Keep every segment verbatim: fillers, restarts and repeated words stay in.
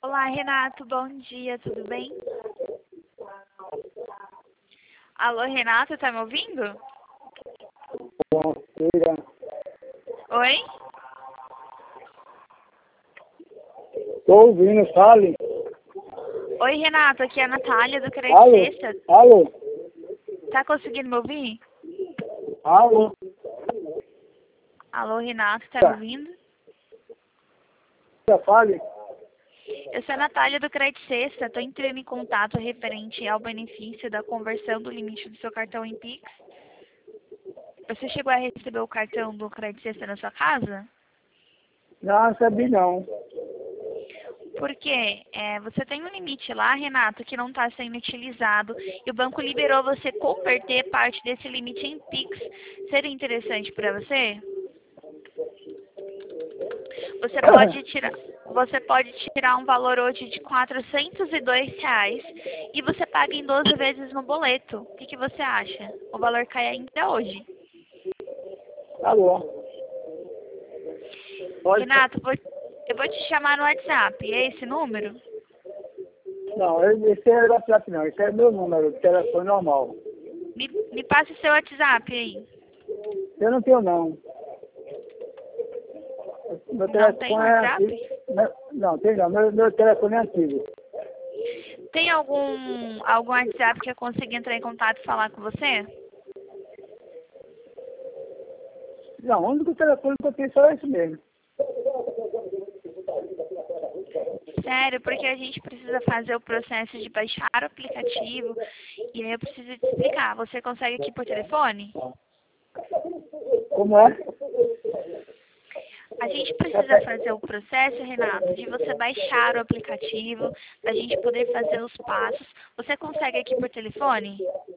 Olá, Renato, bom dia, tudo bem? Alô, Renato, tá me ouvindo? Bom dia. Oi? Tô ouvindo, fale. Oi, Renato, aqui é a Natália do Crédito Alô? Sexta. Alô? Tá conseguindo me ouvir? Alô? Alô, Renato, tá me ouvindo? Fale. Eu sou a Natália do Crédito Sexta, tô entrando em contato referente ao benefício da conversão do limite do seu cartão em Pix. Você chegou a receber o cartão do Crédito Sexta na sua casa? Não, sabe não. Porque é, você tem um limite lá, Renato, que não está sendo utilizado e o banco liberou você converter parte desse limite em Pix. Seria interessante para você? Você pode tirar, você pode tirar um valor hoje de quatrocentos e dois reais e você paga em doze vezes no boleto. O que, que você acha? O valor cai ainda hoje. Alô? Pode... Renato, vou, eu vou te chamar no WhatsApp. É esse número? Não, esse é o WhatsApp não. Esse é meu número de telefone normal. Me, me passa o seu WhatsApp aí. Eu não tenho não. Meu Não tem telefone é WhatsApp? antigo. Não, não, tem não. Meu, meu telefone é antigo. Tem algum, algum WhatsApp que eu consiga entrar em contato e falar com você? Não, o único telefone que eu tenho só é esse mesmo. Sério, porque a gente precisa fazer o processo de baixar o aplicativo e aí eu preciso te explicar. Você consegue aqui por telefone? Como é? A gente precisa fazer o processo, Renato, de você baixar o aplicativo, da gente poder fazer os passos. Você consegue aqui por telefone?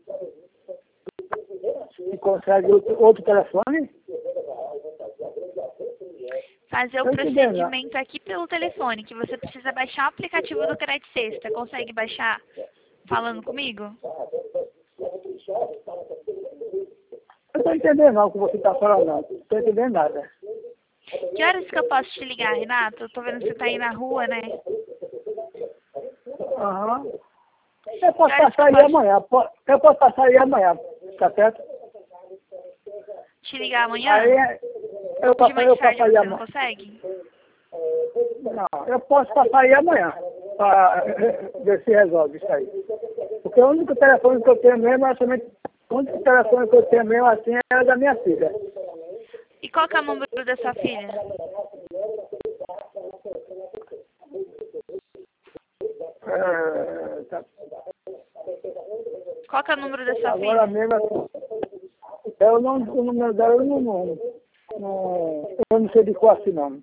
Você consegue outro, outro telefone? Fazer o Não entendi, não. procedimento aqui pelo telefone, que você precisa baixar o aplicativo do Crédito Sexta. Consegue baixar falando comigo? Eu não tô entendendo não o que você está falando, não. Não tô entendendo nada. Que horas que eu posso te ligar, Renato? Eu tô vendo que você tá aí na rua, né? Aham. Eu posso Que horas que passar eu aí posso amanhã. po- Eu posso passar aí amanhã, tá certo? te ligar amanhã? Aí eu De passo, mais eu tarde passo aí você não amanhã. consegue? Não, eu posso passar aí amanhã para ver se resolve isso aí. Porque o único telefone que eu tenho mesmo é somente. O único telefone que eu tenho mesmo assim é da minha filha. E qual que é o número da sua filha? É, tá. Qual que é o número da sua Agora filha? mesmo, eu não, o número dela eu não, não, não, eu não sei de qual assim não.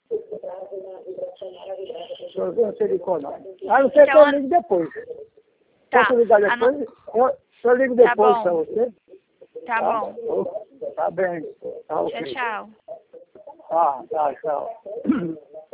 Eu não sei de qual não. Ah, não sei que Então, eu an- ligo depois. tá. Posso ligar ano- depois? Eu, eu ligo Tá depois para bom, você. tá Tá? bom. Tá bem. Tá Tchau, ok. tchau. Tá, tá, tchau.